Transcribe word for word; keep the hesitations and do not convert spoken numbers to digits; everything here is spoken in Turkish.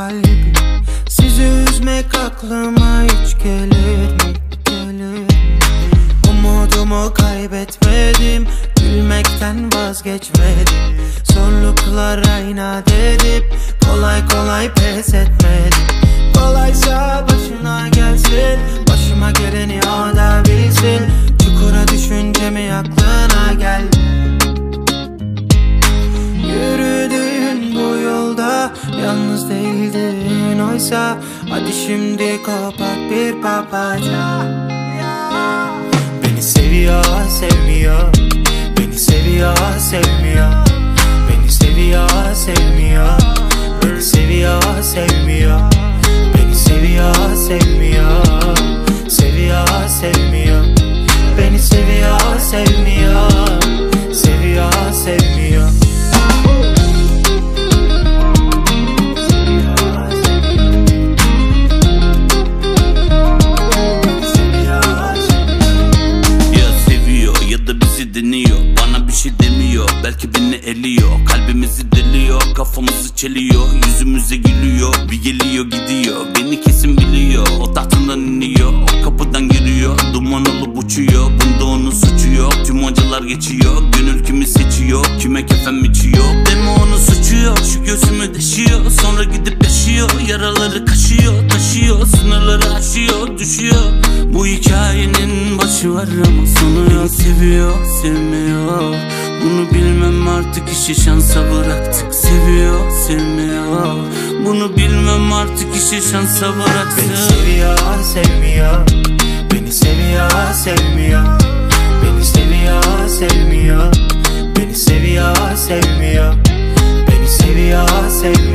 kalbim. Sizi üzmek aklıma hiç gelir mi? Gelir mi? Umudumu kaybetmedim, gülmekten vazgeçmedim. Zorluklara inat edip kolay kolay pes etmedim. Kolaysa başına gelsin, başıma geleni o da bilsin. Çukura düşünce mi aklına geldi? Yürüdüğün bu yolda yalnız değildin oysa. Hadi şimdi kopar bir papatya. Beni seviyor, sevmiyor. Beni seviyor, sevmiyor. Beni seviyor, sevmiyor. Beni seviyor, sevmiyor. Beni seviyor, sevmiyor. Seviyor, sevmiyor. Beni seviyor, sevmiyor. Seviyor, sevmiyor. Bana bir şey demiyor, belki beni eliyor. Kalbimizi deliyor, kafamızı çeliyor. Yüzümüze gülüyor, bir geliyor gidiyor. Beni kesin biliyor, o tahtından iniyor. O kapıdan giriyor, duman olup uçuyor. Bunda onun suçu yok, tüm acılar geçiyor. Gönül kimi seçiyor, kime kefen biçiyor. Deme onun suçu yok, şu gözümü deşiyor. Sonra gidip yaşıyor, yaraları kaşıyor. Taşıyor, sınırları aşıyor, düşüyor. Bu hikayenin başı var ama sonu yok. Seviyor, sevmiyor. Bunu bilmem artık, işi şansa bıraktık. Seviyor, sevmiyor. Bunu bilmem artık, işi şansa bıraktık. Beni seviyor, sevmiyor. Beni seviyor, sevmiyor. Beni seviyor, sevmiyor. Beni seviyor, sevmiyor. Beni seviyor, sevmiyor.